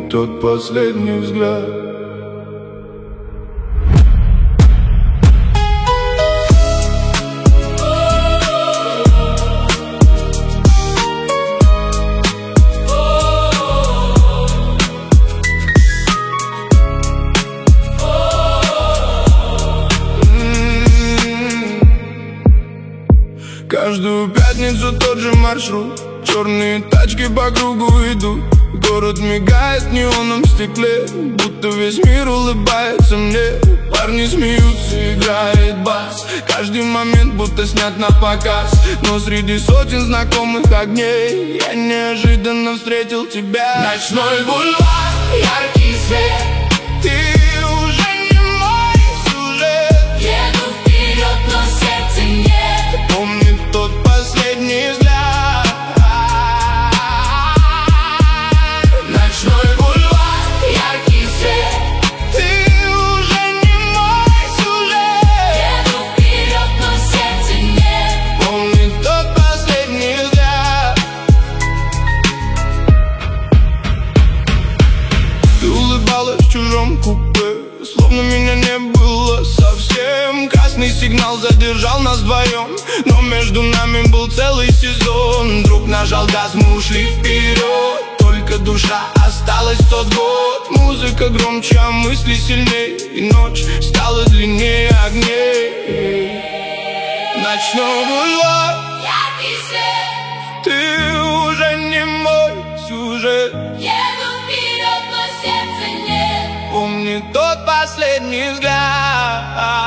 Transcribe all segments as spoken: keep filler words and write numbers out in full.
тот последний взгляд. Каждую пятницу тот же маршрут, черные тачки по кругу идут. Город мигает в неоном стекле, будто весь мир улыбается мне. Парни смеются, играет бас, каждый момент будто снят на показ. Но среди сотен знакомых огней я неожиданно встретил тебя. Ночной бульвар, яркий свет, ты уже не мой сюжет. Еду вперед, но сердца нет. Помнит тот последний взгляд. Ночной бульвар, яркий свет, ты уже не мой сюжет. еду вперед, но сердца нет. Помнит тот последний взгляд. Ты улыбалась в чужом купе, словно меня не было совсем. Красный сигнал задержал нас вдвоем, но между нами был целый сезон. Друг нажал газ, мы ушли вперед, только душа осталась в тот год. Музыка громче, а мысли сильней, и ночь стала длиннее огней. Ночной бульвар, Яркий свет, ты уже не мой сюжет. еду вперед, но сердца нет. Помни тот последний взгляд.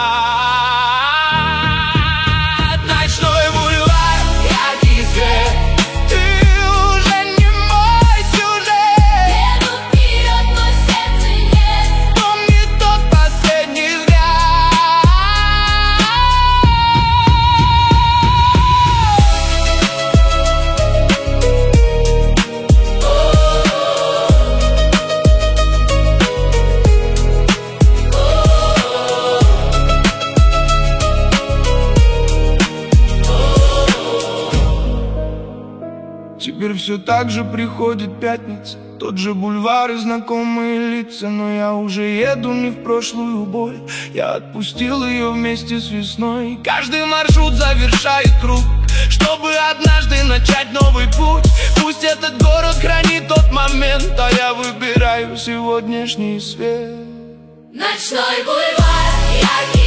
Ночной бульвар, Яркий свет, ты уже не мой сюжет. еду вперед, но сердца нет. Помни тот последний взгляд. Теперь все так же приходит пятница, тот же бульвар и знакомые лица. Но я уже еду не в прошлую боль, я отпустил ее вместе с весной. Каждый маршрут завершает круг, чтобы однажды начать новый путь. Пусть этот город хранит тот момент, а я выбираю сегодняшний свет. Ночной бульвар, яркий